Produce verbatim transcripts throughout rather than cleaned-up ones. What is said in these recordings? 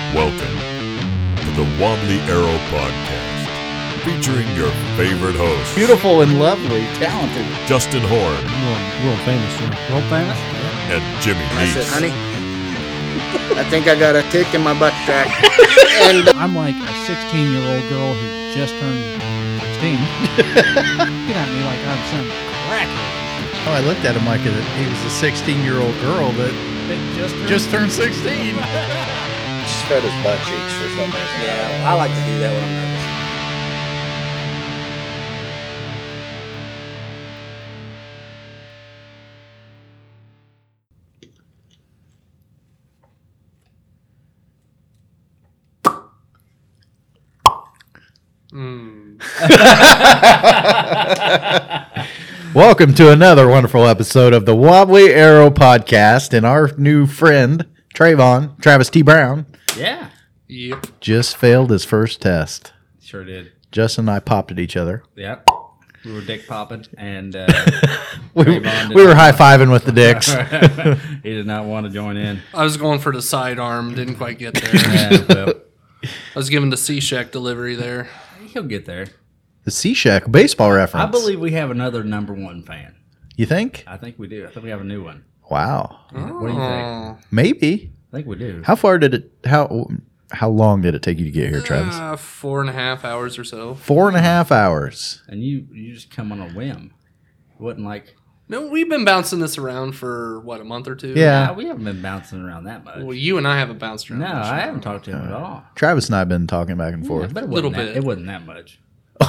Welcome to the Wobbly Arrow Podcast, featuring your favorite hosts, beautiful and lovely, talented Justin Horn, World, world famous, you know. World famous? and Jimmy I Neese. said, honey, I think I got a tick in my butt crack. And I'm like a sixteen-year-old girl who just turned sixteen. Get at me like I'm some crackhead. Oh, I looked at him like a, he was a sixteen-year-old girl that They just turned just turned sixteen. spread his butt cheeks for some reason. Yeah, I like to do that when I'm nervous. Welcome to another wonderful episode of the Wobbly Arrow Podcast, and our new friend Trayvon, Travis T. Brown, Yeah, Yep. just failed his first test. sure did. Justin and I popped at each other. Yep. We were dick popping, and uh, We, Trayvon did we were not- high fiving with the dicks. he did not want to join in. I was going for the sidearm, didn't quite get there. Yeah, well, I was giving the C-Shack delivery there. he'll get there. The C-Shack baseball reference. I believe we have another number one fan. You think? I think we do. I think we have a new one. Wow. What do you think? Oh. Maybe. I think we do. How far did it? How how long did it take you to get here, Travis? Uh, four and a half hours or so. Four and a half hours. And you you just come on a whim. It wasn't like No, we've been bouncing this around for, what, a month or two? Yeah. nah, we haven't been bouncing around that much. Well, you and I haven't bounced around. no, much. I haven't talked to him at all. Travis and I have been talking back and Yeah, forth. but it Little wasn't that, bit. It wasn't that much.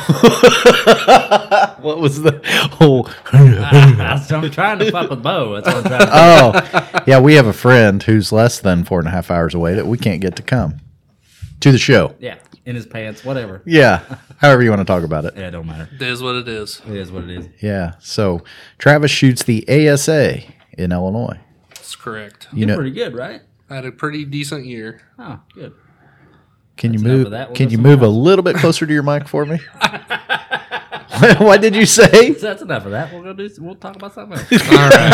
What was the whole? I'm trying to fuck with Bo. That's what I'm trying to do. Oh, yeah, we have a friend who's less than four and a half hours away that we can't get to come to the show. Yeah, in his pants, whatever. Yeah, however you want to talk about it. Yeah, it don't matter. It is what it is. It is what it is. Yeah, so Travis shoots the A S A in Illinois. That's correct. You You're know, pretty good, right? I had a pretty decent year. Oh, good. can you enough move? of that. We'll Can go you somewhere move a else. little bit closer to your mic for me? What did you say? So that's enough of that. We'll go do. We'll talk about something else. All right.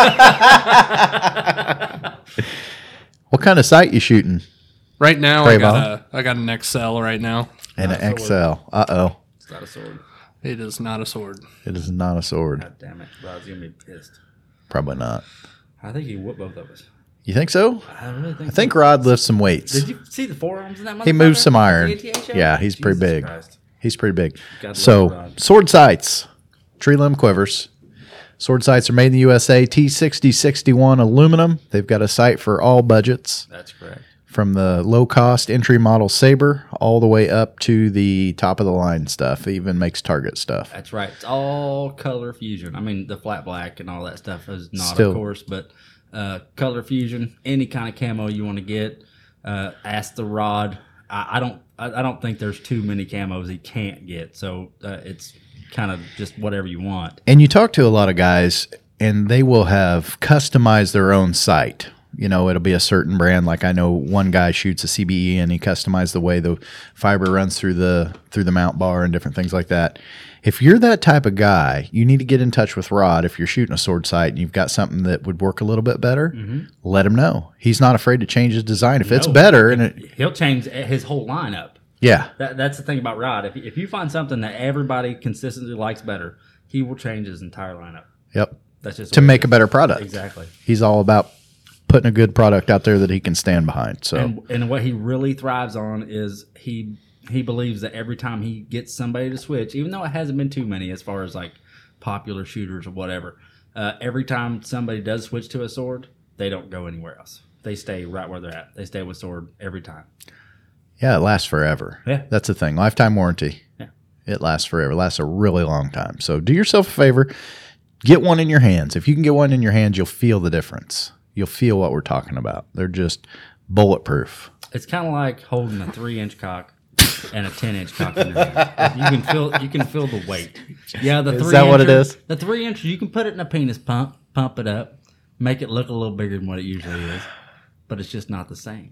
What kind of sight you shooting? Right now, I got, Trayvon? a, I got an X L right now. And an Not a X L. Uh oh, It's not a sword. It is not a sword. it is not a sword. God damn it. Rod's gonna be pissed. Probably not. I think he whooped both of us. You think so? I really think. I think so. Rod lifts some weights. Did you see the forearms in that? He moves motherfucker? some iron. The A T A show? Yeah, he's pretty Jesus big. Christ. He's pretty big. God So, love Rod. sword sights, tree limb quivers. Sword sights are made in the U S A, T sixty sixty-one aluminum. They've got a sight for all budgets, That's correct. from the low-cost entry model Saber all the way up to the top-of-the-line stuff. It even makes target stuff. That's right. It's all color fusion. I mean, the flat black and all that stuff is not, Still. of course, but uh, color fusion. Any kind of camo you want to get. Uh, ask the Rod. I, I don't. I, I don't think there's too many camos he can't get. So uh, it's kind of just whatever you want. And you talk to a lot of guys, and they will have customized their own sight. You know, it'll be a certain brand. Like I know one guy shoots a C B E, and he customized the way the fiber runs through the through the mount bar and different things like that. If you're that type of guy, you need to get in touch with Rod. If you're shooting a sword sight and you've got something that would work a little bit better, let him know. He's not afraid to change his design if it's No, better. And it, He'll change his whole lineup. yeah, That, that's the thing about Rod. If, if you find something that everybody consistently likes better, he will change his entire lineup. yep, That's just the to way it make a is. better product. Exactly. He's all about putting a good product out there that he can stand behind. So And, and what he really thrives on is he he believes that every time he gets somebody to switch, even though it hasn't been too many as far as like popular shooters or whatever, uh, every time somebody does switch to a sword, they don't go anywhere else. They stay right where they're at. They stay with sword every time. yeah, it lasts forever. Yeah. That's the thing. Lifetime warranty. Yeah. It lasts forever. It lasts a really long time. So do yourself a favor. Get one in your hands. If you can get one in your hands, you'll feel the difference. You'll feel what we're talking about. They're just bulletproof. It's kind of like holding a three inch cock and a ten inch cock in your hand. You can feel you can feel the weight. Yeah, the Is three that what it incher- is? The three inches you can put it in a penis pump, pump it up, make it look a little bigger than what it usually is, but it's just not the same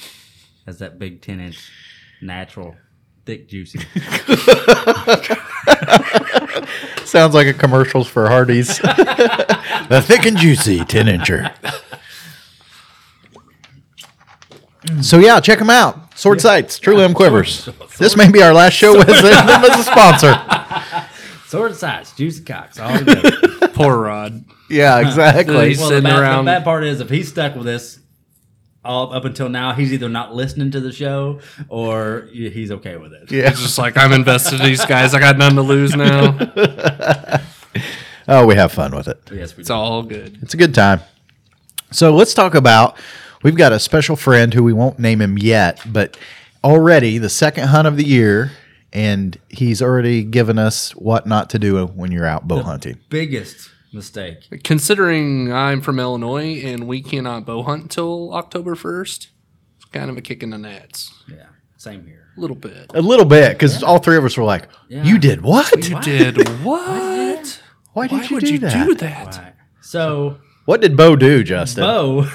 as that big ten inch natural thick juicy. Sounds like a commercials for Hardee's. The thick and juicy ten incher. So yeah, check them out. Sword Sights, True Limb Quivers. This may be our last show with them as a sponsor. Sword Sights, Juicy Cocks, all together. Poor Rod. Yeah, exactly. He's Well, the sitting bad, around. the bad part is if he's stuck with this all up until now, he's either not listening to the show or he's okay with it. Yeah. It's just like, I'm invested in these guys. I got nothing to lose now. Oh, we have fun with it. Yes, we It's do. all good. It's a good time. So let's talk about, we've got a special friend who we won't name him yet, but already the second hunt of the year, and he's already given us what not to do when you're out bow hunting. Biggest mistake. Considering I'm from Illinois and we cannot bow hunt until October first, it's kind of a kick in the nuts. Yeah, same here. A little bit. A little bit, because all three of us were like, Yeah. you did what? You did what? Why did Why you would do you that? do that? Right. So, What did Bo do, Justin? Bo,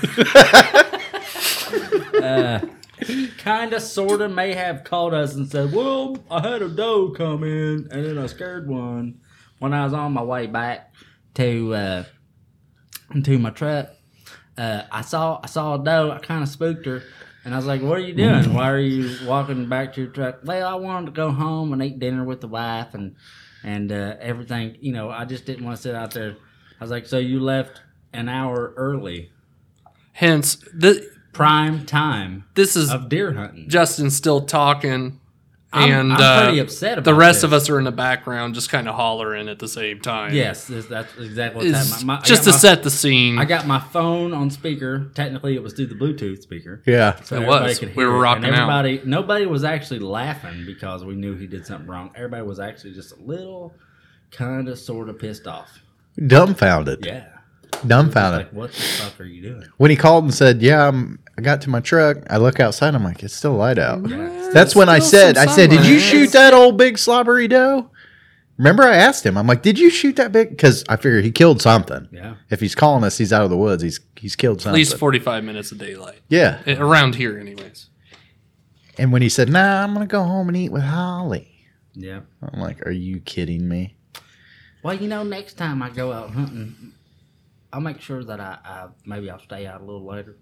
uh, he kind of, sort of, may have called us and said, "Well, I had a doe come in, and then I scared one when I was on my way back to uh, to my truck. Uh, I saw I saw a doe. I kind of spooked her, and I was like, "What are you doing? Why are you walking back to your truck?" Well, I wanted to go home and eat dinner with the wife and and uh, everything. You know, I just didn't want to sit out there. I was like, "So you left an hour early, Hence, th- prime time this is of deer hunting." Justin still talking, I'm, and I'm uh, pretty upset about the rest this. of us are in the background just kind of hollering at the same time. Yes, this, that's exactly what's Is happening. My- I just got to my- set the scene. I got my phone on speaker. Technically, it was through the Bluetooth speaker. Yeah. So It everybody was. could We hear were it. rocking and out. everybody, Nobody was actually laughing because we knew he did something wrong. Everybody was actually just a little, kind of, sort of pissed off. Dumbfounded. Yeah. Dumbfounded. Like, what the fuck are you doing? When he called and said, yeah, I'm, I got to my truck, I look outside, I'm like, it's still light out. Yeah. That's when I Still said, some I said, did you sunlight. shoot that old big slobbery doe? Remember I asked him, I'm like, did you shoot that big? Because I figured he killed something. Yeah. If he's calling us, he's out of the woods. He's he's killed At something. least forty-five minutes of daylight. Yeah. Eh, Around here, anyways. And when he said, nah, I'm going to go home and eat with Holly. Yeah. I'm like, are you kidding me? Well, you know, next time I go out hunting, I'll make sure that I, I maybe I'll stay out a little later.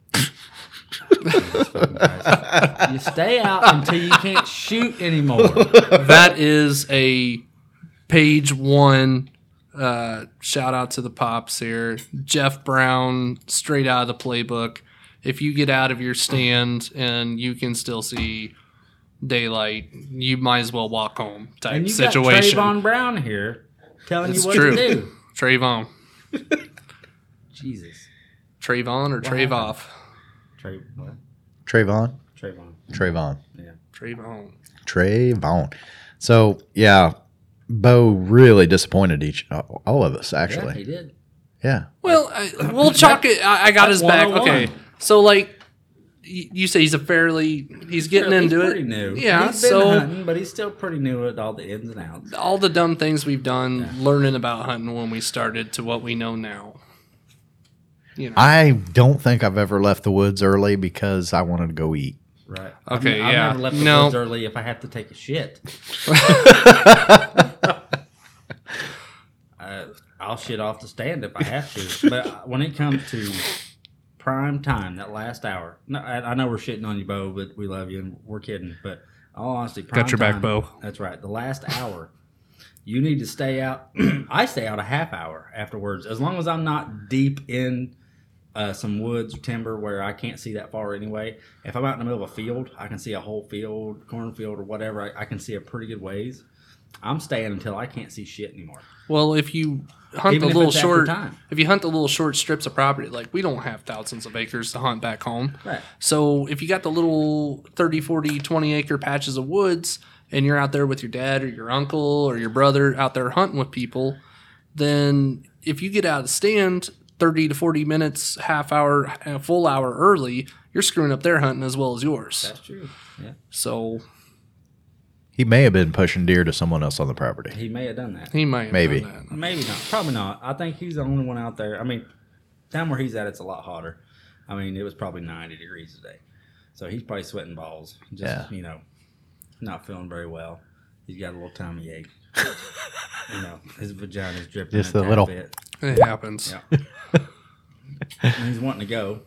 You stay out until you can't shoot anymore. That is a page one. Uh, shout out to the pops here. Jeff Brown, straight out of the playbook. If you get out of your stand and you can still see daylight, you might as well walk home type And you situation. got Trayvon Brown here telling It's you what true. to do. Trayvon. Jesus. Trayvon or Trayvoff? Tray, what? Trayvon? Trayvon. Trayvon. Yeah. Trayvon. Trayvon. So, yeah, Bo really disappointed each all of us, Yeah, actually. he did. Yeah. Well, I, we'll chalk it. I, I got That's his back. one oh one. Okay. So, like, y- you say he's a fairly, he's getting He's into pretty it. new. Yeah. He's been So, hunting, but he's still pretty new at all the ins and outs. all the dumb things we've done learning about hunting when we started to what we know now. You know. I don't think I've ever left the woods early because I wanted to go eat. Right. Okay, I've, yeah. I've never left the No. woods early if I have to take a shit. uh, I'll shit off the stand if I have to. But when it comes to prime time, that last hour, no, I, I know we're shitting on you, Bo, but we love you and we're kidding. But all honesty, prime Got your back, time- Bo. That's right. The last hour, you need to stay out. I stay out a half hour afterwards, as long as I'm not deep in uh, some woods or timber where I can't see that far anyway. If I'm out in the middle of a field, I can see a whole field, cornfield or whatever. I, I can see a pretty good ways. I'm staying until I can't see shit anymore. Well, if you hunt Even the if little it's after short, time. if you hunt the little short strips of property, like we don't have thousands of acres to hunt back home. Right. So if you got the little thirty, forty, twenty acre patches of woods and you're out there with your dad or your uncle or your brother out there hunting with people, then if you get out of the stand thirty to forty minutes, half hour, a full hour early, you're screwing up their hunting as well as yours. That's true. Yeah. So He may have been pushing deer to someone else on the property. He may have done that. he might have Maybe. done that. Maybe not. Probably not. I think he's the only one out there. I mean, down where he's at, it's a lot hotter. I mean, it was probably ninety degrees today. So he's probably sweating balls. Just, Yeah. you know, not feeling very well. He's got a little tummy ache. You know, his vagina's dripping. Just a a tad little- bit. It happens. Yeah. And he's wanting to go.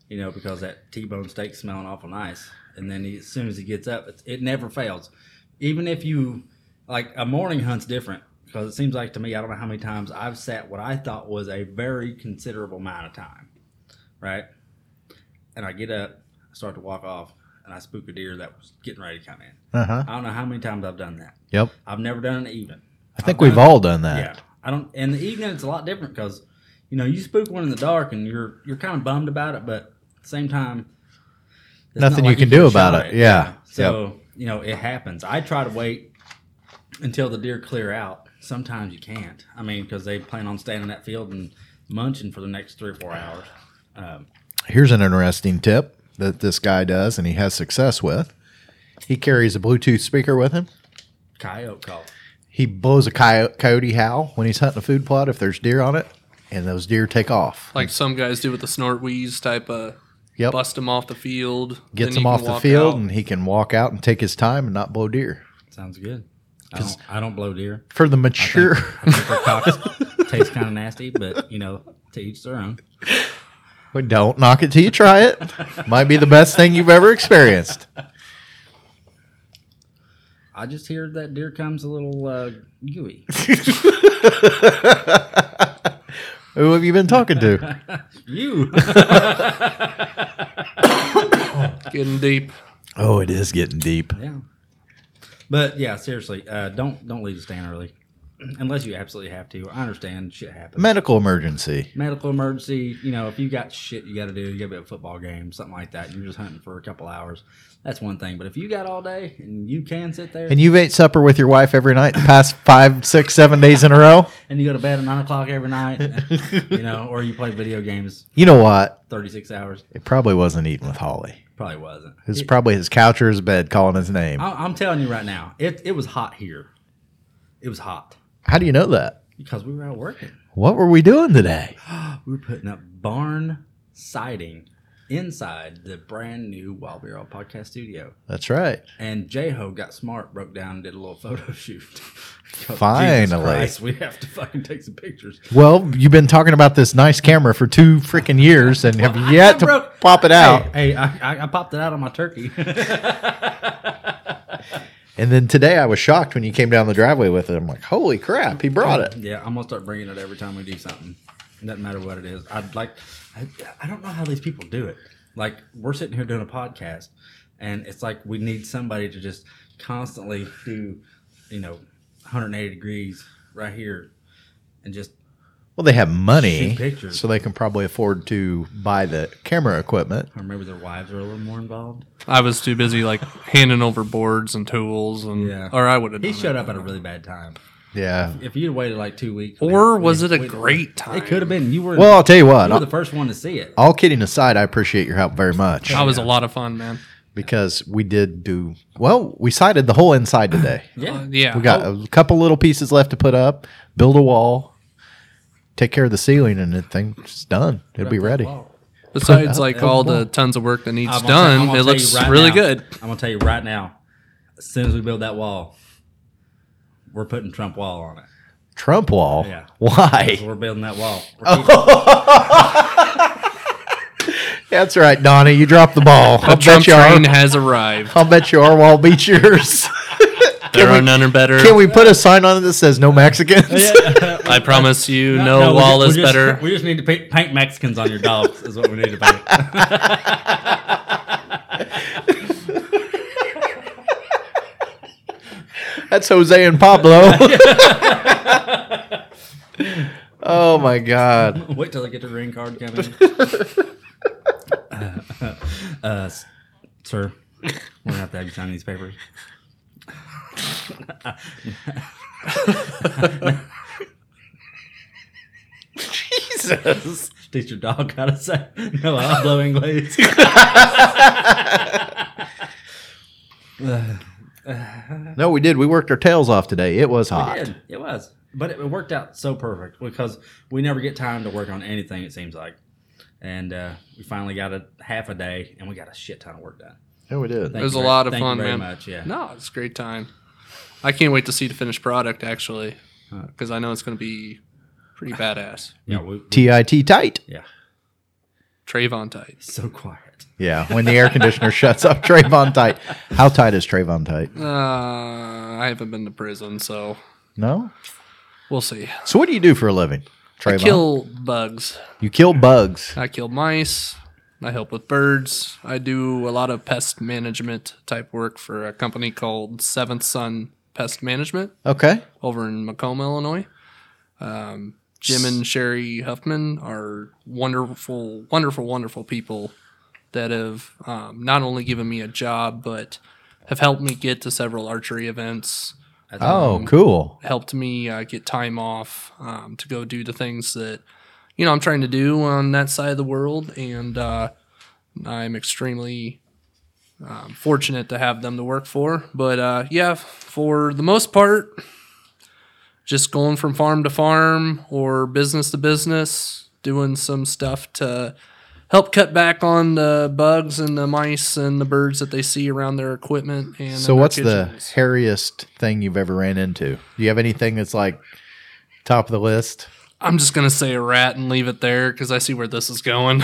you know, because that T-bone steak's smelling awful nice. And then he, as soon as he gets up, it, it never fails. Even if you, like, a morning hunt's different, because it seems like to me, I don't know how many times I've sat what I thought was a very considerable amount of time, right? And I get up, I start to walk off, and I spook a deer that was getting ready to come in. Uh-huh. I don't know how many times I've done that. Yep. I've never done it even. I think I've we've done- all done that. Yeah. I don't. In the evening, it's a lot different because, you know, you spook one in the dark and you're you're kind of bummed about it, but at the same time, it's Nothing not you like can could've do about shot it. Yeah. So you know, it happens. I try to wait until the deer clear out. Sometimes you can't. I mean, because they plan on staying in that field and munching for the next three or four hours. Um, Here's an interesting tip that this guy does and he has success with. He carries a Bluetooth speaker with him. coyote call. He blows a coyote, coyote howl when he's hunting a food plot if there's deer on it, and those deer take off. Like some guys do with the snort wheeze type of Yep. bust them off the field. Gets then him you off can the walk field, out. and he can walk out and take his time and not blow deer. Sounds good. I don't, I don't blow deer. For the mature, I think their cocks taste kind of nasty, but you know, to each their own. Well, don't knock it till you try it. Might be the best thing you've ever experienced. I just hear that deer comes a little uh, gooey. Who have you been talking to? You. Getting deep. Oh, it is getting deep. Yeah. But yeah, seriously, uh, don't don't leave the stand early, unless you absolutely have to. I understand shit happens. Medical emergency. Medical emergency. You know, if you got shit you got to do, you got to be at a football game, something like that. You're just hunting for a couple hours. That's one thing. But if you got all day and you can sit there And you've ate supper with your wife every night the past five, six, seven days in a row? and you go to bed at nine o'clock every night, you know, or you play video games You know what? thirty-six hours, It probably wasn't eating with Holly. probably wasn't. It was It- probably his couch or his bed calling his name. I- I'm telling you right now, it it was hot here. It was hot How do you know that? because we were out working. What were we doing today? We were putting up barn siding inside the brand new Wild Bear All Podcast studio. That's right. And J-Ho got smart, broke down and did a little photo shoot. Jesus Finally. Christ, we have to fucking take some pictures. Well, you've been talking about this nice camera for two freaking years and have yet to broke- pop it out. Hey, hey I, I, I popped it out on my turkey. And then today I was shocked when you came down the driveway with it. I'm like, holy crap, he brought it. Yeah, I'm gonna start bringing it every time we do something. It doesn't matter what it is. I'd like. I, I don't know how these people do it. Like we're sitting here doing a podcast, and it's like we need somebody to just constantly do, you know, one hundred eighty degrees right here, and just Well, they have money, Shoot pictures. so they can probably afford to buy the camera equipment. or maybe their wives are a little more involved. I was too busy like handing over boards and tools, and Yeah. or I would have. He done showed it. up at a really bad time. Yeah. If you'd waited like two weeks, Or we- was it a we- great time? It could have been. You were. Well, I'll tell you what. you were I'll- the first one to see it. All kidding aside, I appreciate your help very much That was a lot of fun, man. because we did do well. We sided the whole inside today. Yeah. Uh, yeah, We got Oh, a couple little pieces left to put up, build a wall, take care of the ceiling, and the thing's done. It'll be ready. besides like Put- all the tons of work that needs I'm gonna tell- I'm done, gonna it tell looks you right really now- good. I'm gonna tell you right now. As soon as we build that wall, we're putting Trump wall on it. Trump wall. Yeah. So Why? we're building that wall. We're keeping- That's right, Donnie. You dropped the ball. The I'll Trump bet you train our, has arrived. I'll bet you our wall beats yours. There we- are none better. Can we put a sign on it that says no Mexicans? I promise you, no, No, we wall ju- we is just- better. We just need to paint, paint Mexicans on your dogs. Is what we need to paint. That's Jose and Pablo. Oh my God. Wait till I get the ring card coming. uh, uh, s- sir, we're gonna have to have you sign these papers. Jesus. Teach your dog how to say no. I'll blow English. No, we did. We worked our tails off today. It was hot. It did. It was. But it, it worked out so perfect because we never get time to work on anything, it seems like. And uh, we finally got a half a day and we got a shit ton of work done. Yeah, we did. Thank It was you a very- lot of thank fun, you very man. much, yeah. No, it's a great time. I can't wait to see the finished product actually, because I know it's going to be pretty badass. Yeah, we, we- T I T tight. yeah. Trayvon tight. So quiet. Yeah, when the air conditioner shuts off, Trayvon tight. How tight is Trayvon tight? Uh, I haven't been to prison, so No? we'll see. So what do you do for a living, Trayvon? I kill bugs. You kill bugs. I kill mice. I help with birds. I do a lot of pest management type work for a company called Seventh Son Pest Management Okay. over in Macomb, Illinois. Um, Jim and Sherry Huffman are wonderful, wonderful, wonderful people that have um, not only given me a job, but have helped me get to several archery events. Oh, cool. Helped me uh, get time off um, to go do the things that, you know, I'm trying to do on that side of the world. And uh, I'm extremely um, fortunate to have them to work for. But uh, yeah, for the most part, just going from farm to farm or business to business, doing some stuff to help cut back on the bugs and the mice and the birds that they see around their equipment. And So in their what's the kitchens. hairiest thing you've ever ran into? Do you have anything that's like top of the list? I'm just going to say a rat and leave it there because I see where this is going.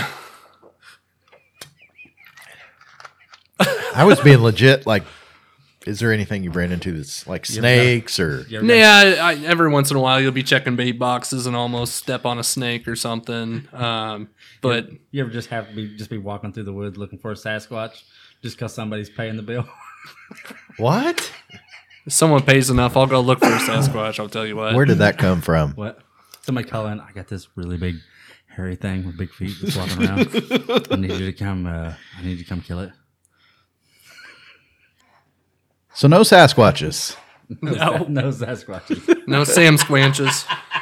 I was being legit. Like, is there anything you've ran into that's like snakes or? You ever got- Yeah, I, I, every once in a while you'll be checking bait boxes and almost step on a snake or something. Um, but You ever just have to be just be walking through the woods looking for a Sasquatch just because somebody's paying the bill? What? if someone pays enough, I'll go look for a Sasquatch. I'll tell you what. Where did that come from? What? Somebody call in. I got this really big, hairy thing with big feet that's walking around. I need you to come. Uh, I need you to come kill it. So no Sasquatches. No, No Sasquatches. no Sam Squanches.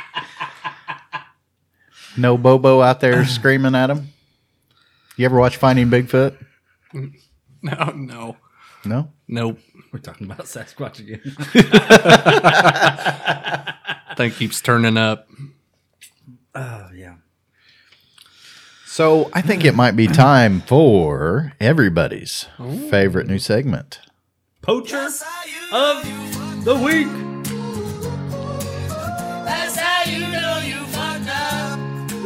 No Bobo out there screaming at him. You ever watch Finding Bigfoot? No, no, No. nope. We're talking about Sasquatch again. Thing keeps turning up. Oh yeah. So I think it might be time for everybody's favorite new segment. Poacher of the week. That's how you know you fucked up.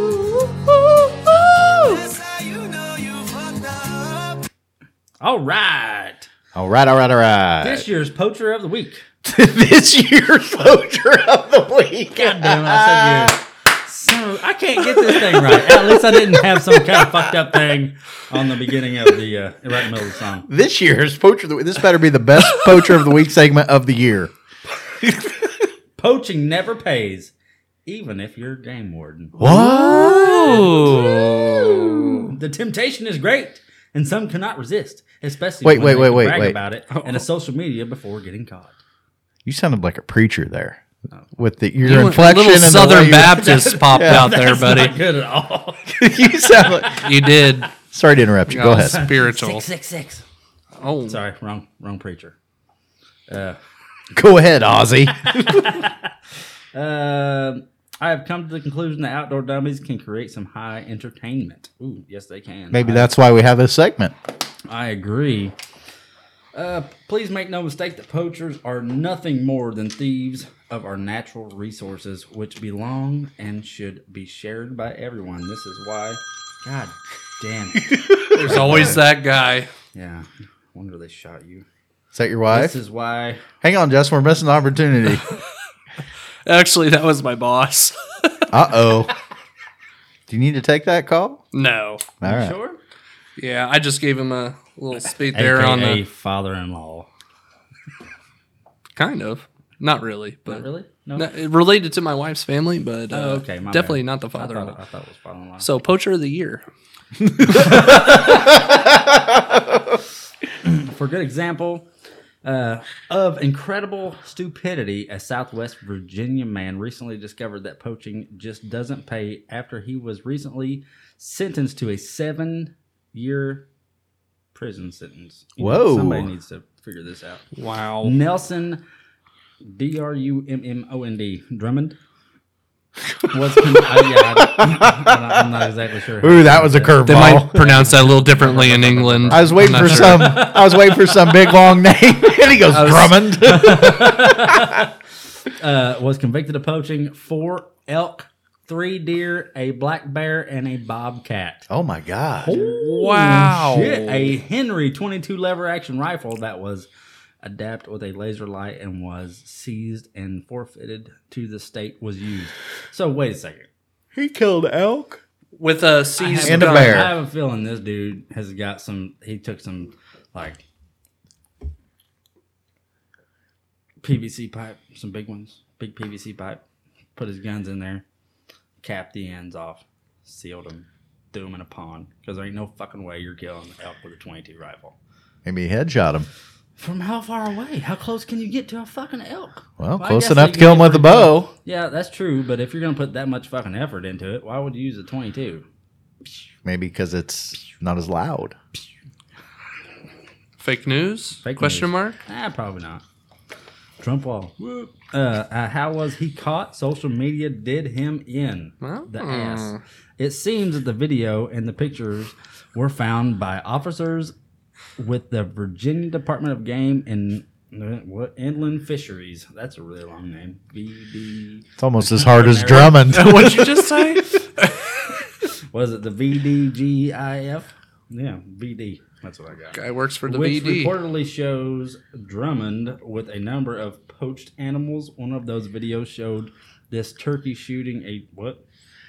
That's how you know you fucked up. All right. All right, all right, all right. This year's Poacher of the Week. this year's Poacher of the Week. God damn it! I said you. So I can't get this thing right. At least I didn't have some kind of fucked up thing on the beginning of the uh, right in the middle of the song. This year's Poacher of the Week. This better be the best Poacher of the Week segment of the year. Poaching never pays, even if you're game warden. Oh, The temptation is great, and some cannot resist, especially Wait, when wait, they wait, can wait, brag wait. about it in a social media before getting caught. You sounded like a preacher there. With the your you went- a inflection little and the way Southern you- Baptist popped out there, That's buddy. not good at all. you sound like. You did. Sorry to interrupt you. Go Oh, ahead. Spiritual. Six, six, six. Oh, Sorry, wrong, wrong preacher. Uh, Go ahead, Ozzy. Um, I have come to the conclusion that outdoor dummies can create some high entertainment. Ooh, yes, they can. Maybe I, that's why we have this segment. I agree. Uh, please make no mistake that poachers are nothing more than thieves of our natural resources, which belong and should be shared by everyone. This is why. God damn it. there's always that guy. Yeah. Wonder they shot you. Is that your wife? This is why. Hang on, Justin. We're missing an opportunity. Actually, that was my boss. Uh oh. Do you need to take that call? No. All right. Sure. Yeah, I just gave him a little speed there on A K A the father-in-law. kind of. Not really, but Not really? No. No, it related to my wife's family, but uh, Oh, okay, my definitely bad. not the I thought, father-in-law. I thought it was father-in-law. So, poacher of the year. For good example uh, of incredible stupidity, a Southwest Virginia man recently discovered that poaching just doesn't pay after he was recently sentenced to a seven-year prison sentence. You know, Whoa. somebody needs to figure this out. Wow. Nelson, D R U M M O N D, Drummond, was con- I, yeah, I, I'm not exactly sure. Ooh, that was a They curveball. might pronounce that a little differently in England. I was waiting I'm for not sure. some. I was waiting for some big long name, and he goes was- Drummond. Uh, was convicted of poaching four elk three deer, a black bear, and a bobcat. Oh my god! Wow. Shit. A Henry twenty-two lever action rifle that was adapted with a laser light and was seized and forfeited to the state was used. So wait a second. He killed elk. With a seized And a gun. bear. I have a feeling this dude has got some. He took some like P V C pipe, some big ones, big P V C pipe. Put his guns in there, capped the ends off, sealed them, threw them in a pond. Because there ain't no fucking way you're killing elk with a twenty-two rifle. Maybe he headshot him. From how far away? How close can you get to a fucking elk? Well, I close guess enough they to kill can him get with a pretty bow. close. Yeah, that's true. But if you're gonna put that much fucking effort into it, why would you use a twenty-two? Maybe because it's not as loud. Fake news? Fake Question news. mark? Ah, probably not. Trump wall. Uh, uh, how was he caught? Social media did him in the Oh. ass. It seems that the video and the pictures were found by officers with the Virginia Department of Game and uh, what Inland Fisheries. That's a really long name. V D. It's almost as hard as Drummond. What'd you just say? Was it the V D G I F? Yeah, V D. That's what I got. Guy works for the Which V D. reportedly shows Drummond with a number of poached animals. One of those videos showed this turkey shooting a what?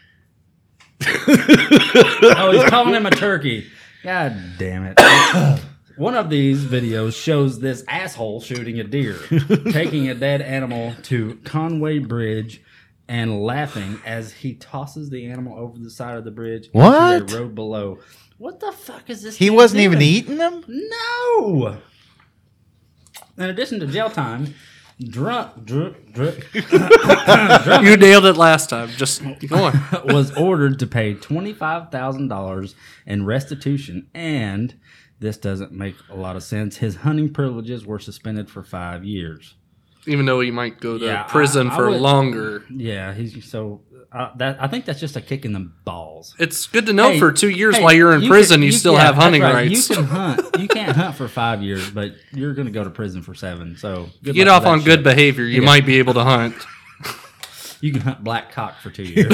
Oh, he's calling him a turkey. God damn it. One of these videos shows this asshole shooting a deer, taking a dead animal to Conway Bridge and laughing as he tosses the animal over the side of the bridge What? into the road below. What the fuck is this? He dude wasn't even doing? eating them? No. In addition to jail time, drunk, drunk, drunk, You nailed it last time. Just go on. was ordered to pay twenty-five thousand dollars in restitution, and this doesn't make a lot of sense. His hunting privileges were suspended for five years. Even though he might go to Yeah, prison I- I for would- longer. Yeah, he's so uh, that I think that's just a kick in the balls. It's good to know Hey, for two years hey, while you're in you prison, can- you, still yeah, have hunting that's right. rights. You can hunt. You can't hunt for five years, but you're going to go to prison for seven. So good Get luck off with on that good shit. behavior. You Yeah. might be able to hunt. You can hunt black cock for two years.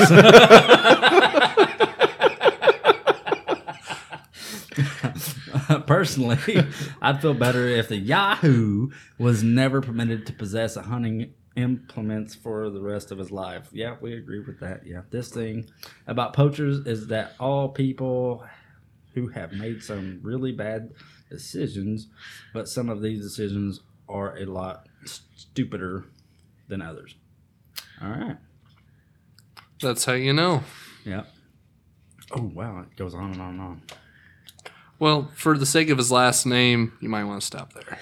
Personally, I'd feel better if the Yahoo was never permitted to possess a hunting implements for the rest of his life. Yeah, we agree with that. Yeah, this thing about poachers is that all people who have made some really bad decisions, but some of these decisions are a lot stupider than others. All right. That's how you know. Yeah. Oh wow, it goes on and on and on. Well, for the sake of his last name, you might want to stop there.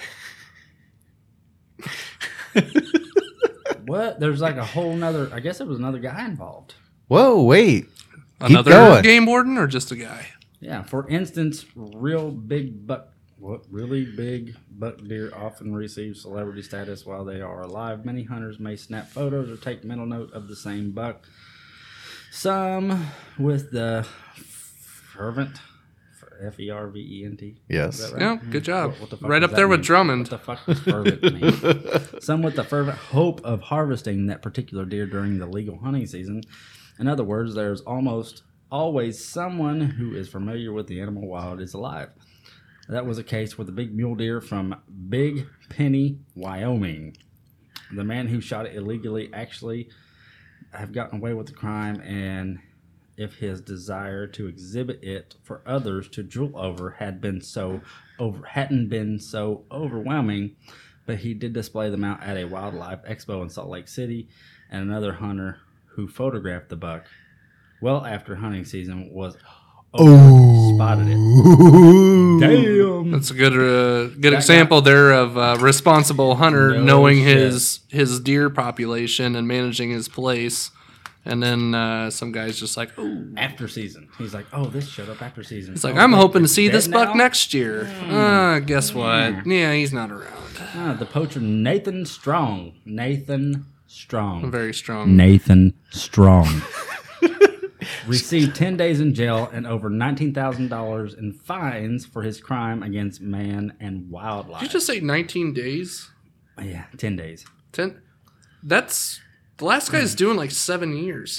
What? There's like a whole nother. I guess there was another guy involved. Whoa, wait. Another going. game warden or just a guy? Yeah. For instance, real big buck. What? Really big buck deer often receive celebrity status while they are alive. Many hunters may snap photos or take mental note of the same buck. Some with the fervent. F E R V E N T. Yes. Is that Yeah, right? good job. What- what the fuck Right does up there that with mean? Drummond. What the fuck does fervent mean? Some with the fervent hope of harvesting that particular deer during the legal hunting season. In other words, there's almost always someone who is familiar with the animal while it is alive. That was the case with the big mule deer from Big Penny, Wyoming. The man who shot it illegally actually have gotten away with the crime, and if his desire to exhibit it for others to drool over had been so over hadn't been so overwhelming, but he did display them out at a wildlife expo in Salt Lake City, and another hunter who photographed the buck well after hunting season was over, spotted it. Damn. That's a good uh, good That example there of a responsible hunter No knowing shit. his his deer population and managing his place. And then uh, some guy's just like, oh. After season. He's like, oh, this showed up after season. It's like, Oh, I'm wait, hoping to it's see dead this buck now? next year. Uh, guess what? Yeah, he's not around. Ah, the poacher Nathan Strong. Nathan Strong. Very strong. Nathan Strong. Received ten days in jail and over nineteen thousand dollars in fines for his crime against man and wildlife. Did you just say nineteen days? Yeah, ten days. ten? That's... The last guy's doing like seven years.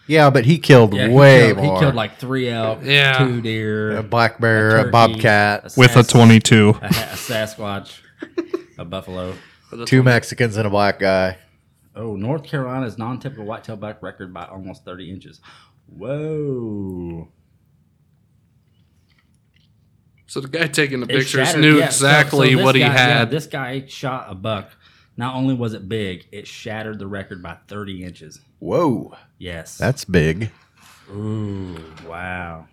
Yeah, but he killed Yeah, he way killed, more. He killed like three elk, Yeah. two deer, a black bear, a, turkey, bobcat, With a sas- twenty-two. a, ha- a Sasquatch, a buffalo. two Mexicans, and a black guy. Oh, North Carolina's non-typical whitetail buck record by almost thirty inches. Whoa. So the guy taking the It pictures shattered- knew yeah, so- exactly so this what he guy- yeah, had. this guy shot a buck. Not only was it big, it shattered the record by thirty inches. Whoa, Yes. that's big. Ooh, wow.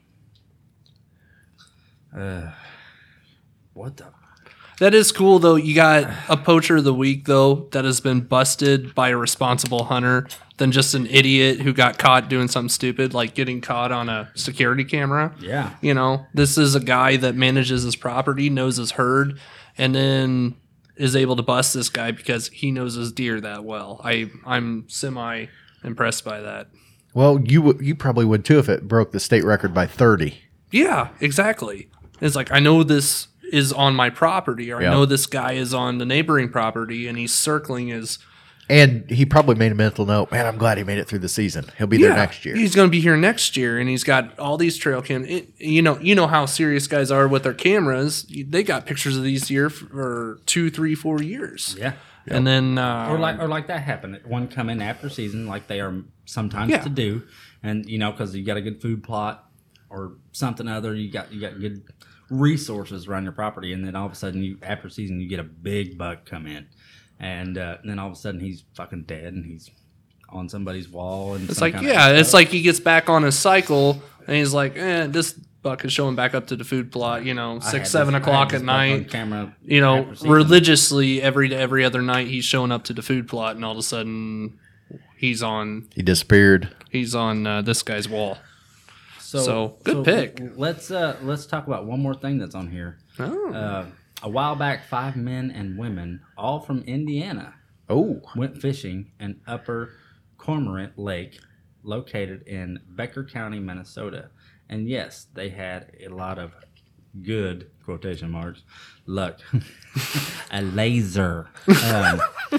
Uh, what the? That is cool, though. You got a poacher of the week, though, that has been busted by a responsible hunter than just an idiot who got caught doing something stupid, like getting caught on a security camera. Yeah. You know, this is a guy that manages his property, knows his herd, and then is able to bust this guy because he knows his deer that well. I, I'm semi impressed by that. Well, you w- you probably would too if it broke the state record by thirty. Yeah, exactly. It's like, I know this is on my property, or Yeah. I know this guy is on the neighboring property, and he's circling his. And he probably made a mental note. Man, I'm glad he made it through the season. He'll be there next year. He's going to be here next year, and he's got all these trail cam. It, you know, you know how serious guys are with their cameras. They got pictures of these deer for two, three, four years. Yeah. And then, uh, Or like, or like that happened. One come in after season, like they are sometimes Yeah. to do, and you know, because you got a good food plot or something other, you got you got good resources around your property, and then all of a sudden, you after season, you get a big buck come in, and, uh, and then all of a sudden, he's fucking dead, and he's on somebody's wall, and it's some like, kind of yeah, it's stuff. like he gets back on his cycle, and he's like, eh, this buck is showing back up to the food plot, you know, I had six, this- seven I had o'clock this at buck on night. camera You know, after season. religiously every every other night he's showing up to the food plot, and all of a sudden he's on He disappeared. he's on uh, this guy's wall. So, good pick. Let's uh, let's talk about one more thing that's on here. Oh, Uh, a while back, five men and women, all from Indiana, Oh, went fishing in Upper Cormorant Lake, located in Becker County, Minnesota. And yes, they had a lot of good, quotation marks, luck. A laser. Um,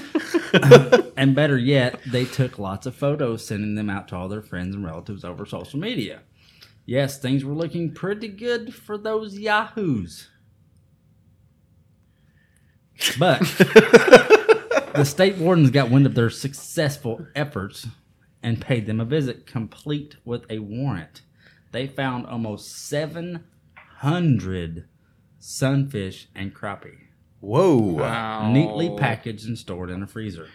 and better yet, they took lots of photos, sending them out to all their friends and relatives over social media. Yes, things were looking pretty good for those yahoos. But the state wardens got wind of their successful efforts and paid them a visit, complete with a warrant. They found almost seven hundred sunfish and crappie, whoa. wow. neatly packaged and stored in a freezer.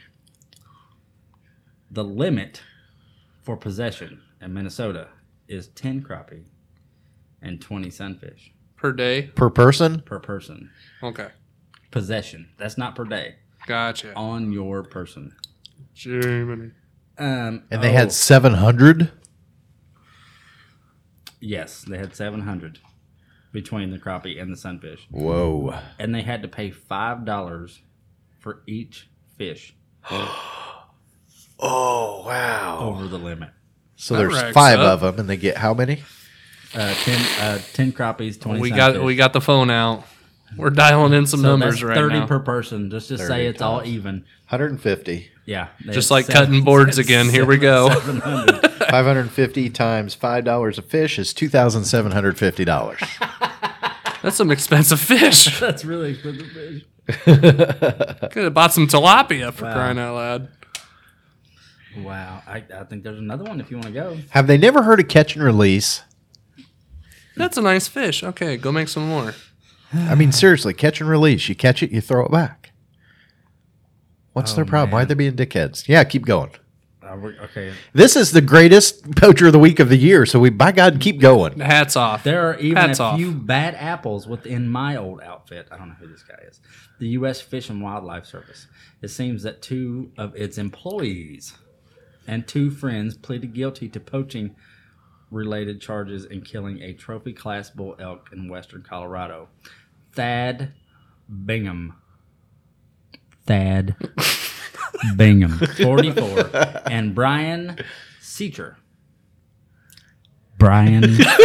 The limit for possession in Minnesota is ten crappie and twenty sunfish per day. Per person? per person. Okay, Possession. That's not per day. gotcha. On your person. Germany. Um, And they oh, had seven hundred? Yes, they had seven hundred between the crappie and the sunfish. Whoa. And they had to pay five dollars for each fish Oh, wow. over the limit. So That there's racks five up. of them, and they get how many? Uh, ten, uh, ten crappies, twenty We sunfish. got we got the phone out. We're dialing in some so numbers that's right thirty now. per person. Just just say thirty it's all times. even. one hundred fifty. Yeah. they Just had like seven- cutting boards again. Here we go. seven hundred. five hundred fifty times five dollars a fish is two thousand seven hundred fifty dollars. That's some expensive fish. That's really expensive fish. Could have bought some tilapia for Wow. crying out loud. Wow. I, I think there's another one if you want to go. Have they never heard of catch and release? That's a nice fish. Okay, go make some more. I mean, seriously, catch and release. You catch it, you throw it back. What's Oh, their problem? Why are man. they being dickheads? Yeah, keep going. Uh, we- okay. This is the greatest poacher of the week of the year, so we, by God, keep going. Hats off. There are even Hats a off. few bad apples within my old outfit. I don't know who this guy is. The U S Fish and Wildlife Service. It seems that two of its employees and two friends pleaded guilty to poaching related charges in killing a trophy class bull elk in western Colorado. Thad Bingham. Thad Bingham, forty-four, and Brian Seacher. Brian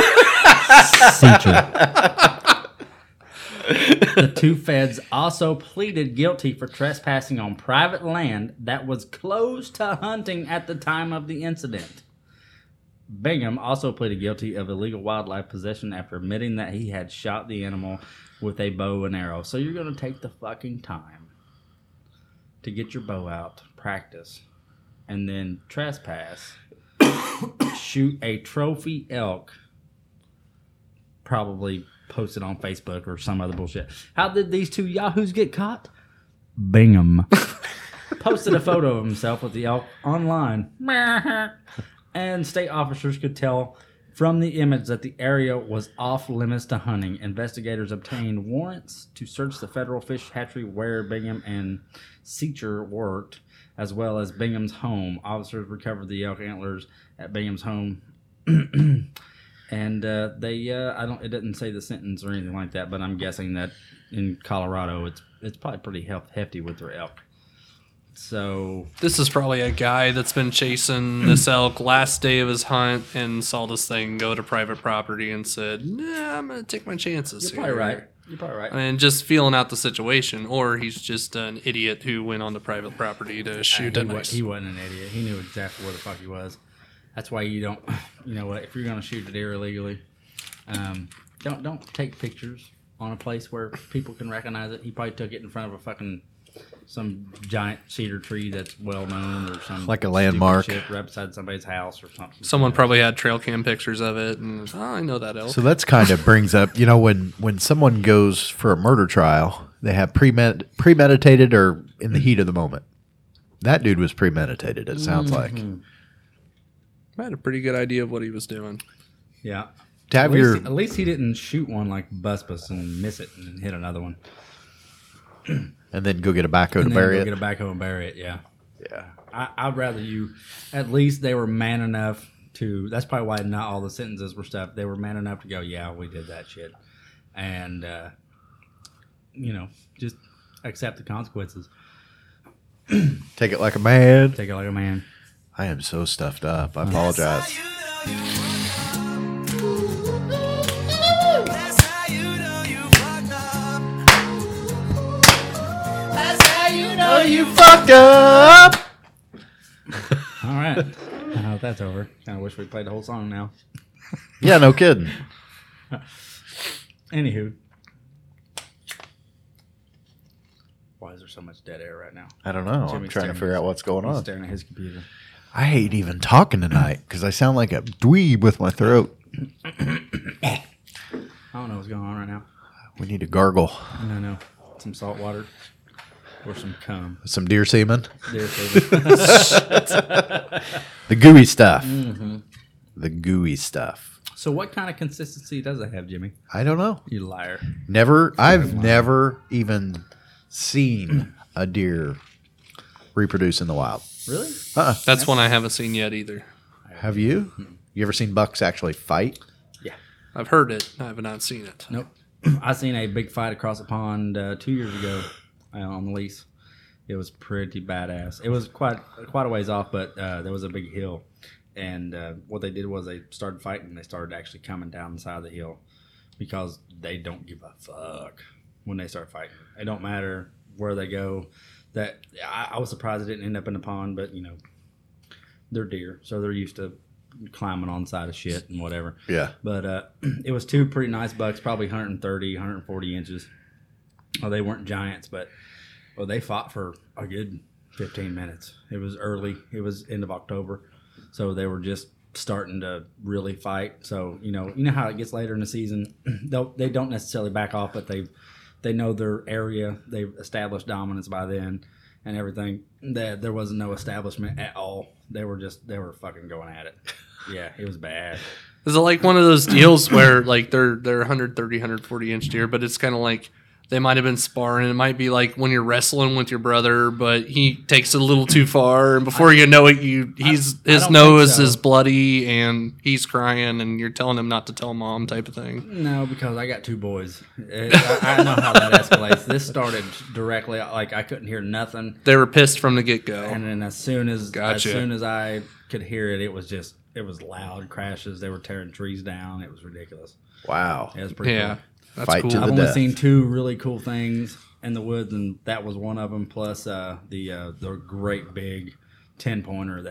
Seacher. The two feds also pleaded guilty for trespassing on private land that was closed to hunting at the time of the incident. Bingham also pleaded guilty of illegal wildlife possession after admitting that he had shot the animal with a bow and arrow. So you're going to take the fucking time to get your bow out, practice, and then trespass, shoot a trophy elk, probably post it on Facebook or some other bullshit. How did these two yahoos get caught? Bingham posted a photo of himself with the elk online. And state officers could tell from the image that the area was off limits to hunting. Investigators obtained warrants to search the federal fish hatchery where Bingham and Seacher worked, as well as Bingham's home. Officers recovered the elk antlers at Bingham's home. And uh, they, uh, I don't, it didn't say the sentence or anything like that, but I'm guessing that in Colorado, it's it's probably pretty hef- hefty with their elk. So This is probably a guy that's been chasing this elk last day of his hunt and saw this thing go to private property and said, "Nah, I'm gonna take my chances." you're here. probably right. You're probably right. And just feeling out the situation, or he's just an idiot who went on the private property to shoot he, a wa- nice. he wasn't an idiot. He knew exactly where the fuck he was. That's why you don't, you know what? If you're gonna shoot a deer illegally, um, don't don't take pictures on a place where people can recognize it. He probably took it in front of a fucking some giant cedar tree that's well known, or some Like a stupid landmark. shit right beside somebody's house or something. Someone probably had trail cam pictures of it, and was, oh, I know that elk. So that's kind of brings up, you know, when when someone goes for a murder trial, they have premed- premeditated or in the heat of the moment. That dude was premeditated. It sounds like I had a pretty good idea of what he was doing. Yeah. to At have least, your at least he didn't shoot one like Bus Bus and miss it and hit another one. and then go get a backhoe And to then bury go it. get a backhoe and bury it. Yeah. Yeah. I, I'd rather you, at least they were man enough to, that's probably why not all the sentences were stuff. They were man enough to go, yeah, we did that shit. And, uh, you know, just accept the consequences. Take it like a man. Take it like a man. I am so stuffed up. I apologize. That's how you know you fucked up. That's how you know you Fucked up. All right. Now that's over. Kind of wish we played the whole song now. Yeah, no kidding. Anywho. Why is there so much dead air right now? I don't know. I'm Jimmy's trying to staring figure at out his- what's going He's on. staring at his computer. I hate even talking tonight because I sound like a dweeb with my throat. I don't know what's going on right now. We need to gargle. No, no. Some salt water or some cum. Some deer semen. Deer food. The gooey stuff. Mm-hmm. The gooey stuff. So what kind of consistency does it have, Jimmy? I don't know. You liar. Never. I've never even seen a deer reproduce in the wild. Really? Uh-uh. That's one I haven't seen yet either. Have you? You ever seen bucks actually fight? Yeah. I've heard it. I have not seen it. Nope. I seen a big fight across the pond uh, two years ago uh, on the lease. It was pretty badass. It was quite quite a ways off, but uh, there was a big hill. And uh, what they did was they started fighting. They started actually coming down the side of the hill because they don't give a fuck when they start fighting. It don't matter where they go. That I, I was surprised it didn't end up in the pond, but you know, they're deer, so they're used to climbing on the side of shit and whatever. Yeah. But uh, it was two pretty nice bucks, probably one thirty, one forty inches. Well, they weren't giants, but well, they fought for a good fifteen minutes. It was early. It was end of October, so they were just starting to really fight. So you know, you know how it gets later in the season. They'll, they don't necessarily back off, but they they know their area. They've established dominance by then and everything. That there wasn't no establishment at all. They were just they were fucking going at it. Yeah, it was bad. Is it like one of those deals where like they're they're one thirty, one forty inch deer, but it's kind of like they might have been sparring. It might be like when you're wrestling with your brother, but he takes it a little too far, and before you know it, you he's I his don't nose think so. is bloody and he's crying, and you're telling him not to tell mom, type of thing. No, because I got two boys. It, I, I know how that escalates. This started directly like I couldn't hear nothing, They were pissed from the get go. and then as soon as Gotcha. as soon as I could hear it, it was just it was loud crashes. They were tearing trees down. It was ridiculous. Wow. It was pretty Yeah, cool. that's Fight cool. to the I've only death. seen two really cool things in the woods, and that was one of them. Plus, uh, the uh, the great big ten pointer that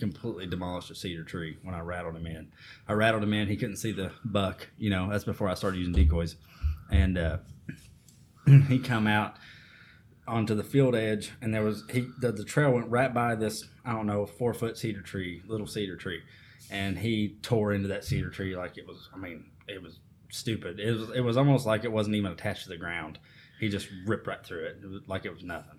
completely demolished a cedar tree when I rattled him in. I rattled him in. He couldn't see the buck. You know, that's before I started using decoys. And uh, he come out onto the field edge, and there was he the, the trail went right by this, I don't know, four foot cedar tree, little cedar tree, and he tore into that cedar tree like it was. I mean, it was stupid. It was it was almost like it wasn't even attached to the ground. He just ripped right through it, it was like it was nothing.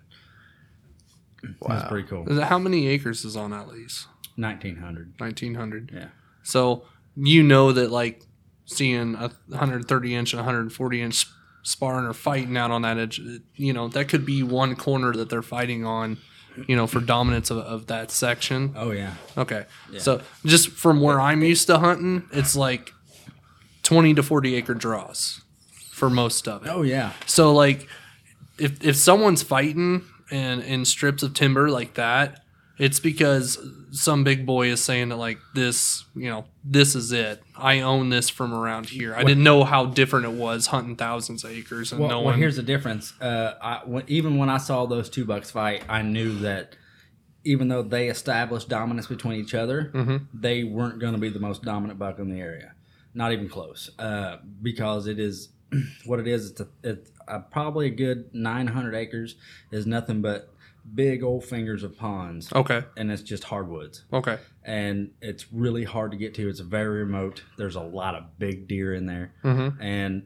Wow, that's pretty cool. How many acres is on that lease? Nineteen hundred. Nineteen hundred. Yeah. So you know that like seeing a one hundred thirty inch and one hundred forty inch sparring or fighting out on that edge, you know, that could be one corner that they're fighting on, you know, for dominance of, of that section. Oh yeah. Okay. Yeah. So just from where I'm used to hunting, it's like twenty to forty acre draws for most of it. Oh yeah. So like if if someone's fighting in, in strips of timber like that, it's because some big boy is saying that like this, you know, this is it. I own this from around here. I Well, didn't know how different it was hunting thousands of acres and Well, no well one. here's the difference. Uh, I, when, even when I saw those two bucks fight, I knew that even though they established dominance between each other, Mm-hmm. they weren't going to be the most dominant buck in the area. Not even close. Uh, because it is what it is. It's, a, it's a, probably a good nine hundred acres is nothing but big old fingers of ponds. Okay. And it's just hardwoods. Okay. And it's really hard to get to. It's very remote. There's a lot of big deer in there. Mm-hmm. And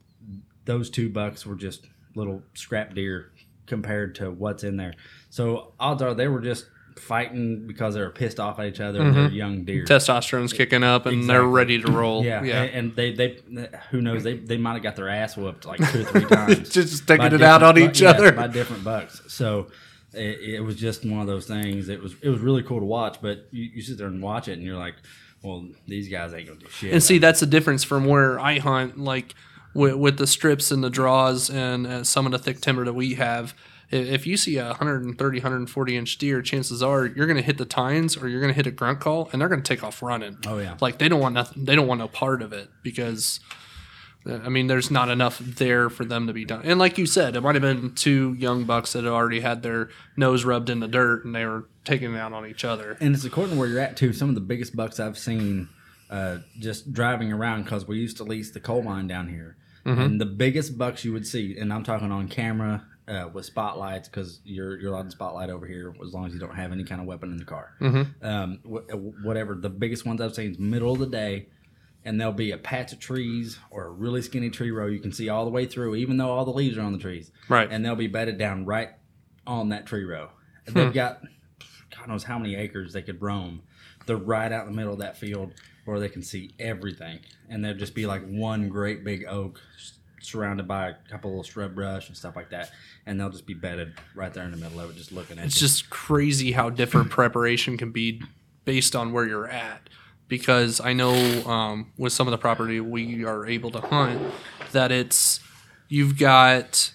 those two bucks were just little scrap deer compared to what's in there. So odds are they were just fighting because they were pissed off at each other and they're young deer. Testosterone's kicking up and they're Exactly. ready to roll. Yeah, Yeah. and and they, they who knows, they, they might have got their ass whooped like two or three times. Just taking by it out on different each bu- yeah, other. by different bucks. So it, it was just one of those things. It was it was really cool to watch, but you, you sit there and watch it and you're like, well, these guys ain't gonna do shit. And see, that's the difference from where I hunt, like with, with the strips and the draws and uh, some of the thick timber that we have. I- If you see a one thirty, one forty inch deer, chances are you're going to hit the tines or you're going to hit a grunt call, and they're going to take off running. Oh, yeah. Like they don't want nothing. They don't want no part of it because, uh, I mean, there's not enough there for them to be done. And like you said, it might have been two young bucks that had already had their nose rubbed in the dirt and they were taking it out on each other. And it's according to where you're at too. Some of the biggest bucks I've seen uh, just driving around, because we used to lease the coal mine down here, Mm-hmm. and the biggest bucks you would see, and I'm talking on camera uh, with spotlights, because you're you're allowed to spotlight over here as long as you don't have any kind of weapon in the car. Mm-hmm. Um, wh- whatever. The biggest ones I've seen is middle of the day, and there'll be a patch of trees or a really skinny tree row you can see all the way through, even though all the leaves are on the trees. Right. And they'll be bedded down right on that tree row. And Hmm. they've got God knows how many acres they could roam. They're right out in the middle of that field where they can see everything. And there'll just be like one great big oak surrounded by a couple little shrub brush and stuff like that. And they'll just be bedded right there in the middle of it, just looking at It's you. just crazy how different preparation can be based on where you're at. Because I know um, with some of the property we are able to hunt that it's you've got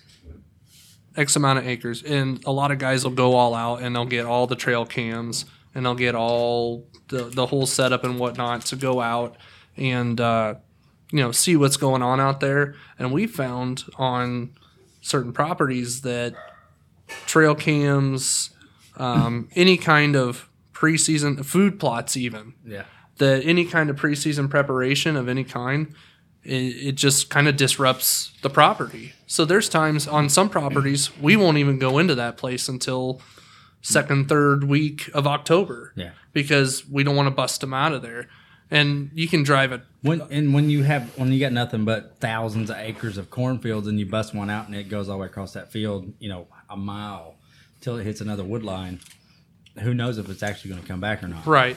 X amount of acres, and a lot of guys will go all out and they'll get all the trail cams and they'll get all the, the whole setup and whatnot to go out and uh, you know see what's going on out there. And we found on certain properties that trail cams, um, any kind of preseason food plots, even Yeah. that any kind of preseason preparation of any kind, it, it just kind of disrupts the property. So there's times on some properties we won't even go into that place until second, third week of October. Yeah. Because we don't want to bust them out of there. And you can drive it. When and when you have when you got nothing but thousands of acres of cornfields and you bust one out and it goes all the way across that field, you know, a mile till it hits another wood line, who knows if it's actually going to come back or not? Right.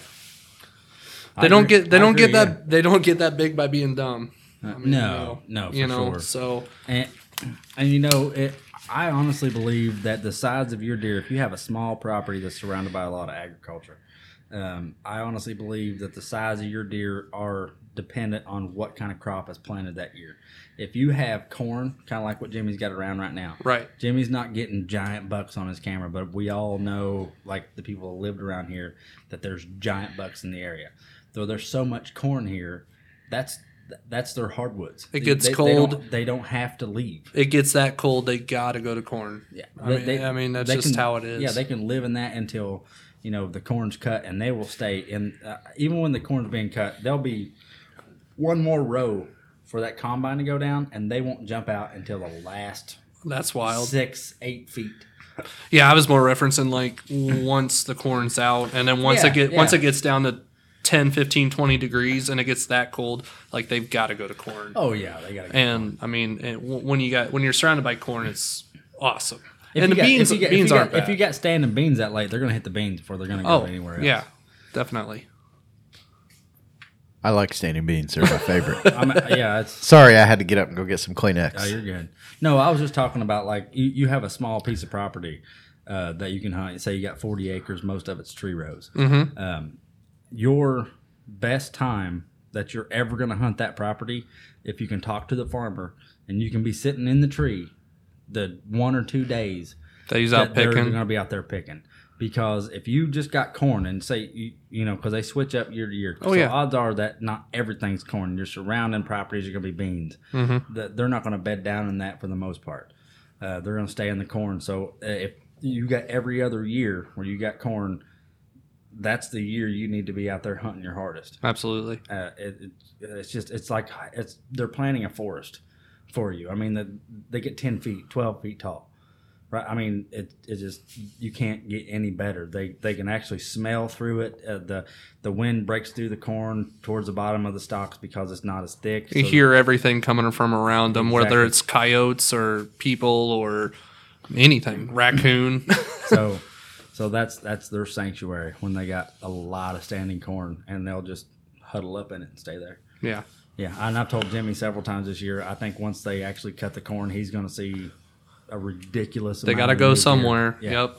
I They don't agree- get they I don't get agree, that yeah. they don't get that big by being dumb. Uh, I mean, no, no, for you know, sure. so And, and you know, it, I honestly believe that the size of your deer, if you have a small property that's surrounded by a lot of agriculture, um, I honestly believe that the size of your deer are dependent on what kind of crop is planted that year. If you have corn, kind of like what Jimmy's got around right now, right. Jimmy's not getting giant bucks on his camera, but we all know, like the people that lived around here, that there's giant bucks in the area. Though there's so much corn here, that's that's their hardwoods. It gets They- they cold. don't- They don't have to leave. It gets that cold, they gotta go to corn. Yeah, I mean, I mean that's they just can- how it is. Yeah, they can live in that until you know, the corn's cut, and they will stay in. Uh, even when the corn's being cut, there'll be one more row for that combine to go down, and they won't jump out until the last That's wild. six, eight feet. Yeah, I was more referencing like once the corn's out, and then once Yeah, it get yeah. once it gets down to ten, fifteen, twenty degrees, and it gets that cold, like they've got to go to corn. Oh yeah, they got to. And I mean, it, when you got when you're surrounded by corn, it's awesome. If and the you got, beans if you got, beans if you aren't got, bad. If you got standing beans that late, they're going to hit the beans before they're going to go oh anywhere else. yeah, definitely. I like standing beans. They're my favorite. I'm, yeah, it's. Sorry, I had to get up and go get some Kleenex. Oh, you're good. No, I was just talking about like you, you have a small piece of property uh, that you can hunt. Say you got forty acres, most of it's tree rows. Mm-hmm. Um, your best time that you're ever going to hunt that property, if you can talk to the farmer and you can be sitting in the tree the one or two days That he's that out they're picking. going to be out there picking. Because if you just got corn and say, you, you know, because they switch up year to year. Oh, so yeah. odds are that not everything's corn. Your surrounding properties are going to be beans. Mm-hmm. That they're not going to bed down in that for the most part. Uh, they're going to stay in the corn. So uh, if you got every other year where you got corn, that's the year you need to be out there hunting your hardest. Absolutely. Uh, it, it, it's just it's like it's they're planting a forest for you. I mean, the, they get ten feet, twelve feet tall. Right. I mean, it it just you can't get any better. They they can actually smell through it. Uh, the the wind breaks through the corn towards the bottom of the stalks because it's not as thick. You So- hear everything coming from around them, whether Exactly. it's coyotes or people or anything, raccoon. so so that's that's their sanctuary when they got a lot of standing corn, and they'll just huddle up in it and stay there. yeah. Yeah, and I've told Jimmy several times this year. I think once they actually cut the corn, he's going to see a ridiculous. They amount got to of go new deer. somewhere. Yeah. Yep.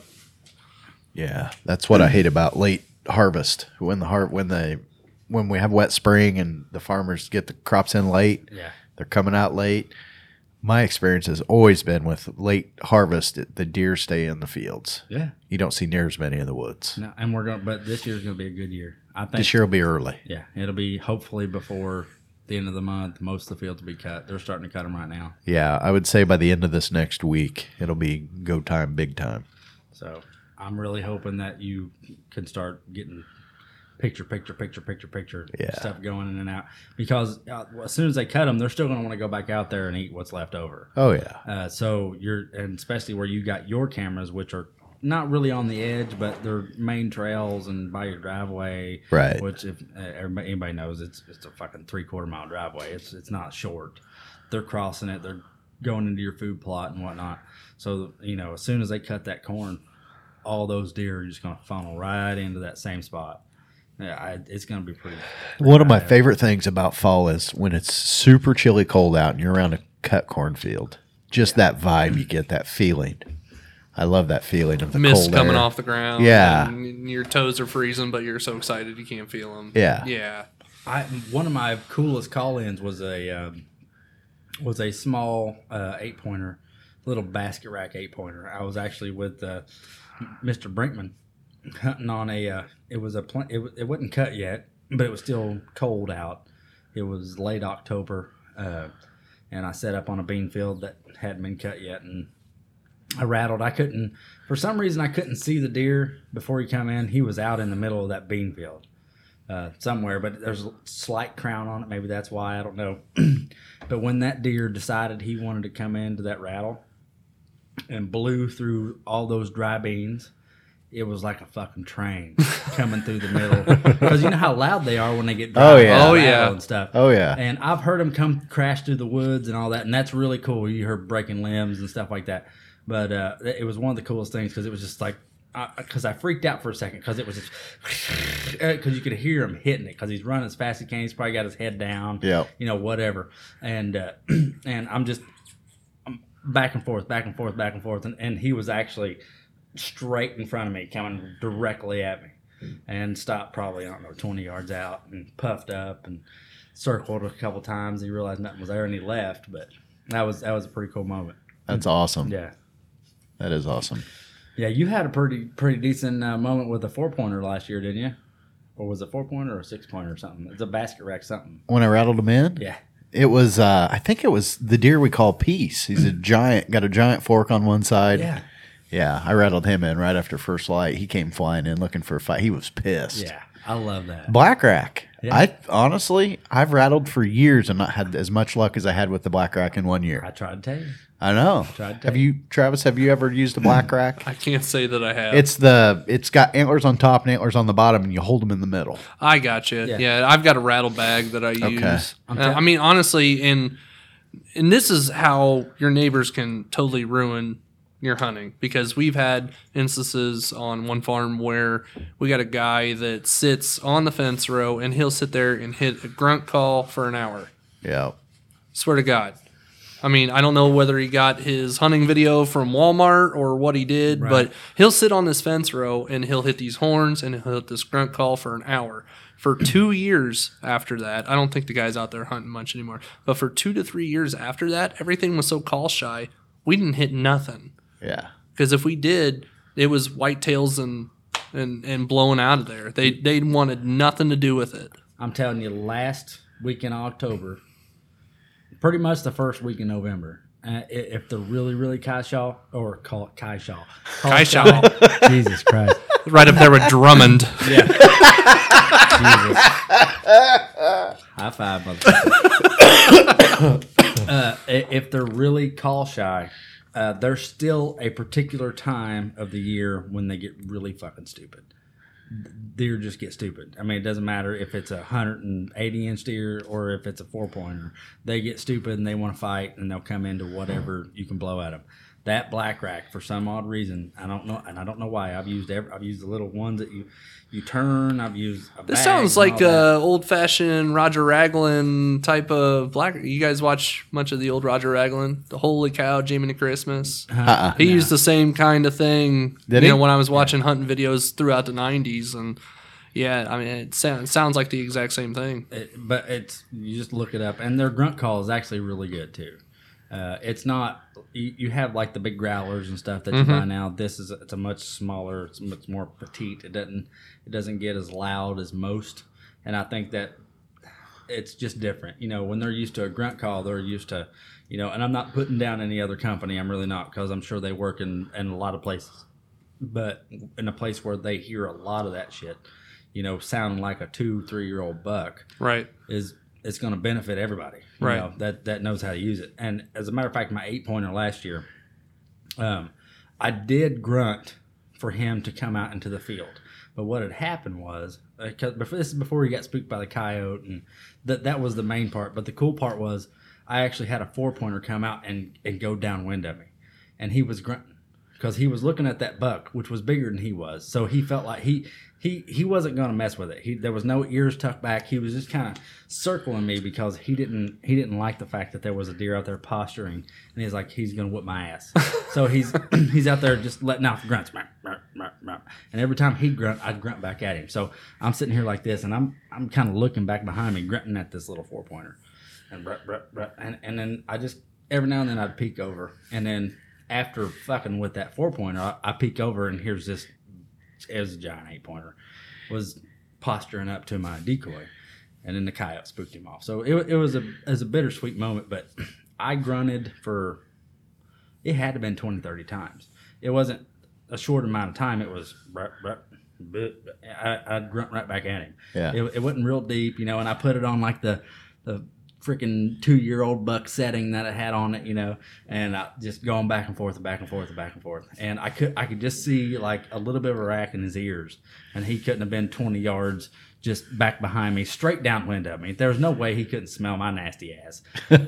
Yeah, that's what I hate about late harvest. When the har- when they when we have wet spring and the farmers get the crops in late, Yeah. they're coming out late. My experience has always been with late harvest, it- the deer stay in the fields. Yeah. You don't see near as many in the woods. No, and we're going, but this year's going to be a good year. I think This year will be early. Yeah, it'll be hopefully before the end of the month. Most of the fields will be cut. They're starting to cut them right now. Yeah, I would say by the end of this next week, it'll be go time, big time. So I'm really hoping that you can start getting picture, picture, picture, picture, picture Yeah. stuff going in and out. Because uh, as soon as they cut them, they're still going to want to go back out there and eat what's left over. Oh yeah, Uh, so you're, and especially where you got your cameras, which are not really on the edge, but they're main trails and by your driveway. Right. Which, if uh, everybody, anybody knows, it's it's a fucking three quarter mile driveway. It's it's not short. They're crossing it. They're going into your food plot and whatnot. So you know, as soon as they cut that corn, all those deer are just going to funnel right into that same spot. Yeah, I, it's going to be pretty. pretty one of my bad. favorite things about fall is when it's super chilly cold out and you're around a cut cornfield. Just that vibe you get, that feeling. I love that feeling of the Mist cold coming air. off the ground. Yeah. And your toes are freezing, but you're so excited you can't feel them. Yeah. Yeah. I one of my coolest call-ins was a um, was a small uh, eight pointer, little basket rack eight pointer. I was actually with uh, Mister Brinkman hunting on a. Uh, it was a pl- it, wa- it wasn't cut yet, but it was still cold out. It was late October, uh, and I set up on a bean field that hadn't been cut yet, and I rattled. I couldn't, for some reason, I couldn't see the deer before he come in. He was out in the middle of that bean field. Uh, somewhere, but there's a slight crown on it. Maybe that's why, I don't know. But when that deer decided he wanted to come into that rattle and blew through all those dry beans, it was like a fucking train coming through the middle. Because you know how loud they are when they get dry. Oh, yeah. Oh, rattle yeah. and stuff. Oh, yeah. And I've heard them come crash through the woods and all that, and that's really cool. You heard breaking limbs and stuff like that. But uh, it was one of the coolest things because it was just like, because I, I freaked out for a second because it was just because you could hear him hitting it because he's running as fast as he can. He's probably got his head down, Yep. you know, whatever. And uh, and I'm just I'm back and forth, back and forth, back and forth, and, and he was actually straight in front of me, coming directly at me, and stopped probably I don't know twenty yards out and puffed up and circled a couple times. He realized nothing was there and he left, but that was that was a pretty cool moment. That's awesome. Yeah. That is awesome. Yeah, you had a pretty pretty decent uh, moment with a four pointer last year, didn't you? Or was it a four pointer or a six pointer or something? It's a basket rack something. When I rattled him in, Yeah. it was, uh, I think it was the deer we call Peace. He's a giant, got a giant fork on one side. Yeah. Yeah, I rattled him in right after first light. He came flying in looking for a fight. He was pissed. Yeah, I love that. Black rack. Yeah. I honestly, I've rattled for years and not had as much luck as I had with the black rack in one I year. tried to tell you. I know. Tried to Have you, Travis? Have you ever used a black rack? I can't say that I have. It's the it's got antlers on top and antlers on the bottom, and you hold them in the middle. I got you. Yeah. Yeah. I've got a rattle bag that I use. I'm Uh, tell- I mean, honestly, and and this is how your neighbors can totally ruin your hunting, because we've had instances on one farm where we got a guy that sits on the fence row and he'll sit there and hit a grunt call for an hour. Yeah. Swear to God. I mean, I don't know whether he got his hunting video from Walmart or what he did, Right. but he'll sit on this fence row and he'll hit these horns and he'll hit this grunt call for an hour. For two years after that, I don't think the guy's out there hunting much anymore, but for two to three years after that, everything was so call shy, we didn't hit nothing. Yeah. Because if we did, it was whitetails and, and, and blowing out of there. They, they wanted nothing to do with it. I'm telling you, last week in October, pretty much the first week in November, uh, i- if they're really, really Kaishaw, or call it Kaishaw. Kaishaw. Jesus Christ. Right up there with Drummond. Jesus. High five, motherfucker. uh, i- if they're really call shy, uh, there's still a particular time of the year when they get really fucking stupid. Deer just get stupid. I mean, it doesn't matter if it's a one hundred eighty inch deer or if it's a four pointer. They get stupid and they want to fight, and they'll come into whatever you can blow at them. That black rack, for some odd reason, I don't know, and I don't know why. I've used every, I've used the little ones that you you turn. I've used. A This bag sounds and like all that. uh, old-fashioned Roger Raglan type of black. You guys watch much of the old Roger Raglan? The Holy Cow, Jamie to Christmas. Uh-uh. He used the same kind of thing. Did you he? know, when I was watching hunting videos throughout the nineties, and yeah, I mean, it sounds sounds like the exact same thing. It, but it's you just look it up, and their grunt call is actually really good too. Uh, it's not you, you have like the big growlers and stuff that you buy now. This is it's a much smaller, it's much more petite. It doesn't it doesn't get as loud as most, and I think that it's just different. You know, when they're used to a grunt call, they're used to, you know. And I'm not putting down any other company. I'm really not, because I'm sure they work in in a lot of places, but in a place where they hear a lot of that shit, you know, sounding like a two three year old buck Right. is it's going to benefit everybody, you Right. know, that that knows how to use it. And as a matter of fact, my eight pointer last year, um, I did grunt for him to come out into the field. But what had happened was, because before, this is before he got spooked by the coyote, and that that was the main part. But the cool part was, I actually had a four pointer come out and, and go downwind of me, and he was grunting because he was looking at that buck, which was bigger than he was. So he felt like he he he wasn't going to mess with it. He there was no ears tucked back. He was just kind of circling me because he didn't he didn't like the fact that there was a deer out there posturing, and he's like, he's going to whip my ass. So he's he's out there just letting out grunts, and every time he'd grunt, I'd grunt back at him. So I'm sitting here like this, and I'm I'm kind of looking back behind me, grunting at this little four pointer, and bruh, bruh, bruh, and and then I just every now and then I'd peek over, and then after fucking with that four pointer, I, I peek over, and here's this. It was a giant eight pointer, was posturing up to my decoy, and then the coyote spooked him off. So it, it was a it was a bittersweet moment, but I grunted for it had to have been twenty, thirty times. It wasn't a short amount of time. It was bruh, bruh, bruh, I, I'd grunt right back at him. Yeah. It, it wasn't real deep, you know, and I put it on like the the freaking two-year-old buck setting that it had on it, you know, and I just going back and forth and back and forth and back and forth. And I could I could just see like a little bit of a rack in his ears, and he couldn't have been twenty yards just back behind me, straight downwind of me. There was no way he couldn't smell my nasty ass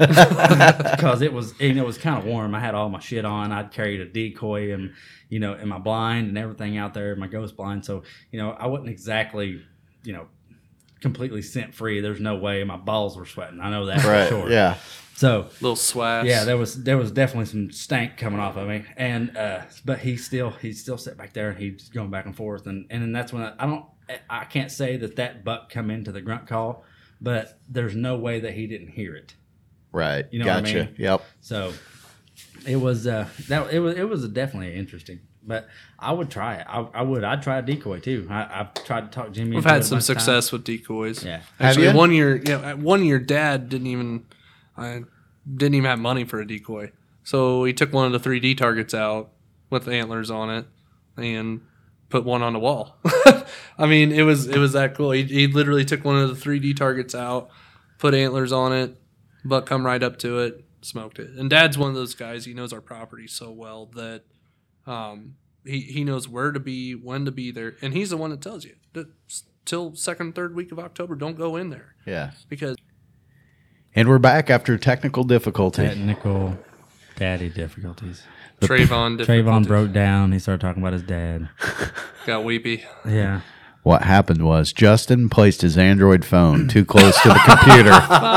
because it was, you know, it was kind of warm. I had all my shit on. I'd carried a decoy and, you know, in my blind and everything out there, my ghost blind. So, you know, I wasn't exactly, you know, completely scent free. There's no way. My balls were sweating. I know that Right. for sure. Yeah. So Little swash. yeah, there was there was definitely some stank coming off of me, and uh, but he still he still sat back there and he's going back and forth, and and then that's when I, I don't I can't say that that buck come into the grunt call, but there's no way that he didn't hear it. Right. You know what I gotcha. mean? Yep. So it was uh that it was it was definitely interesting. But I would try it. I, I would. I'd try a decoy too. I, I've tried to talk Jimmy. We've into it had a some bunch of times. success with decoys. Yeah. Have Actually, you? one year, yeah, one year, Dad didn't even, I didn't even have money for a decoy, so he took one of the three D targets out, with antlers on it and put one on the wall. I mean, it was it was that cool. He, he literally took one of the three D targets out, put antlers on it, buck come right up to it, smoked it. And Dad's one of those guys. He knows our property so well that um, he he knows where to be, when to be there, and he's the one that tells you that till second, third week of October, don't go in there. Yeah. Because And we're back after technical difficulty. Technical daddy difficulties. Trayvon Trayvon difficulties. broke down. He started talking about his dad. Got weepy. Yeah. What happened was Justin placed his Android phone too close to the computer,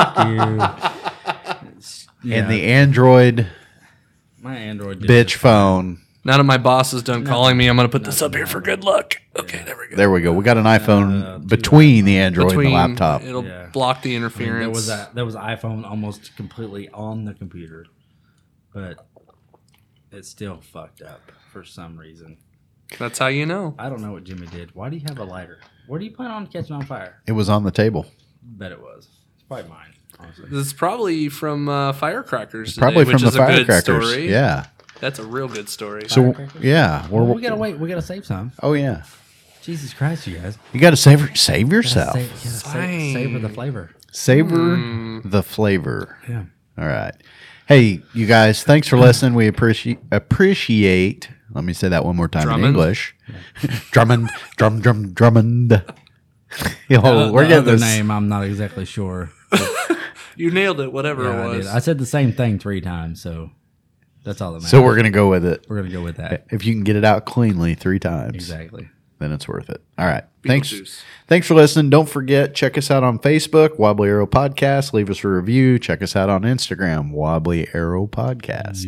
Fuck you. and the Android my Android did bitch phone. Now that my boss is done calling me, I'm going to put this up here for good luck. Okay, there we go. There we go. We got an iPhone between the Android Between, and the laptop. It'll Yeah. block the I mean, interference. there was a, there was iPhone almost completely on the computer, but it's still fucked up for some reason. That's how you know. I don't know what Jimmy did. Why do you have a lighter? Where do you plan on catching on fire? It was on the table. Bet it was. It's probably mine, honestly. This is probably from uh, Firecrackers today, Probably which from the is a good firecrackers. story. Yeah. That's a real good story. So yeah, we're, Well, we gotta wait. We gotta save some. Oh yeah, Jesus Christ, you guys! you got to savor save yourself. Gotta save, gotta save, savor the flavor. Savor the flavor. Yeah. All right. Hey, you guys, thanks for listening. We appreciate appreciate. Let me say that one more time Drummond? in English. Drummond, drum, drum, Drummond. Yo, Uh, we're the getting other this. name. I'm not exactly sure. You nailed it, whatever Yeah, it I, was. did. I said the same thing three times, so that's all that matters. So we're gonna go with it. we're gonna go with that. If you can get it out cleanly three times, Exactly. then it's worth it. All right. Thanks. Beetlejuice. Thanks for listening. Don't forget, check us out on Facebook, Wobbly Arrow Podcast. Leave us a review. Check us out on Instagram, Wobbly Arrow Podcast.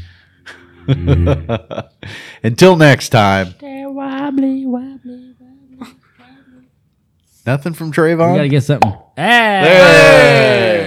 Until next time. Wobbly, wobbly. Nothing from Trayvon? We gotta get something. Hey! Hey!